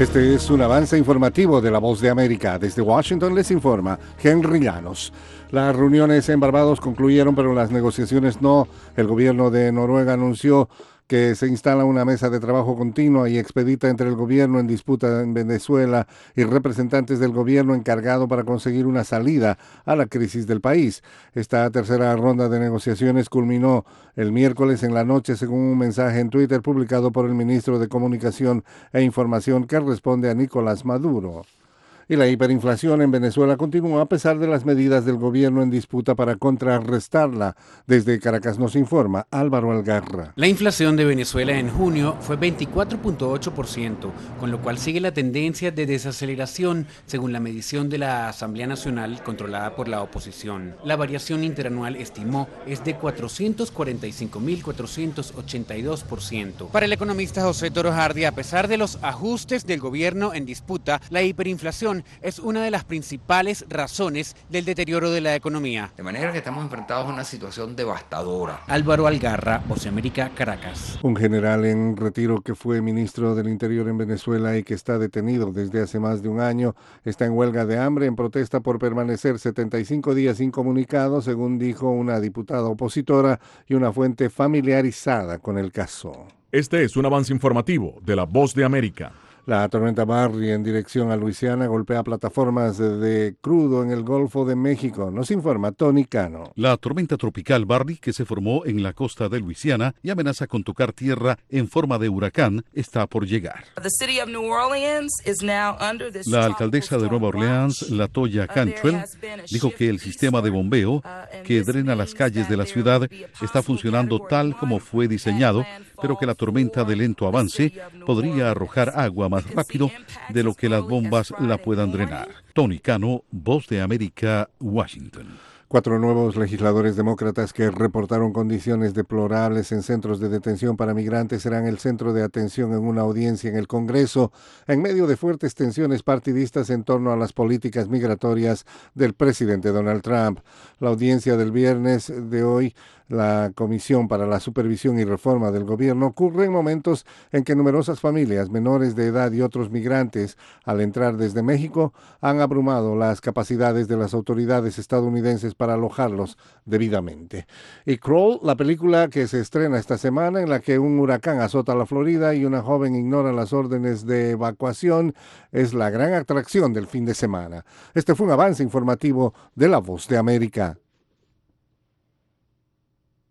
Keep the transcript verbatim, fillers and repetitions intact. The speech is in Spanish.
Este es un avance informativo de La Voz de América. Desde Washington les informa Henry Llanos. Las reuniones en Barbados concluyeron, pero las negociaciones no. El gobierno de Noruega anunció que se instala una mesa de trabajo continua y expedita entre el gobierno en disputa en Venezuela y representantes del gobierno encargado para conseguir una salida a la crisis del país. Esta tercera ronda de negociaciones culminó el miércoles en la noche, según un mensaje en Twitter publicado por el ministro de Comunicación e Información que responde a Nicolás Maduro. Y la hiperinflación en Venezuela continúa a pesar de las medidas del gobierno en disputa para contrarrestarla. Desde Caracas nos informa Álvaro Algarra. La inflación de Venezuela en junio fue veinticuatro punto ocho por ciento, con lo cual sigue la tendencia de desaceleración según la medición de la Asamblea Nacional controlada por la oposición. La variación interanual estimó es de cuatrocientos cuarenta y cinco mil cuatrocientos ochenta y dos por ciento. Para el economista José Toro Hardy, a pesar de los ajustes del gobierno en disputa, la hiperinflación es una de las principales razones del deterioro de la economía. De manera que estamos enfrentados a una situación devastadora. Álvaro Algarra, Voz de América, Caracas. Un general en retiro que fue ministro del Interior en Venezuela y que está detenido desde hace más de un año está en huelga de hambre en protesta por permanecer setenta y cinco días incomunicado, según dijo una diputada opositora y una fuente familiarizada con el caso. Este es un avance informativo de La Voz de América. La tormenta Barry en dirección a Luisiana golpea plataformas de crudo en el Golfo de México. Nos informa Tony Cano. La tormenta tropical Barry, que se formó en la costa de Luisiana y amenaza con tocar tierra en forma de huracán, está por llegar. La alcaldesa de Nueva Orleans, LaToya Cantrell, dijo que el sistema de bombeo que drena las calles de la ciudad está funcionando tal como fue diseñado, pero que la tormenta de lento avance podría arrojar agua más rápido de lo que las bombas la puedan drenar. Tony Cano, Voz de América, Washington. Cuatro nuevos legisladores demócratas que reportaron condiciones deplorables en centros de detención para migrantes serán el centro de atención en una audiencia en el Congreso en medio de fuertes tensiones partidistas en torno a las políticas migratorias del presidente Donald Trump. La audiencia del viernes de hoy, la Comisión para la Supervisión y Reforma del Gobierno, ocurre en momentos en que numerosas familias menores de edad y otros migrantes, al entrar desde México, han abrumado las capacidades de las autoridades estadounidenses para alojarlos debidamente. Y Crawl, la película que se estrena esta semana en la que un huracán azota la Florida y una joven ignora las órdenes de evacuación, es la gran atracción del fin de semana. Este fue un avance informativo de La Voz de América.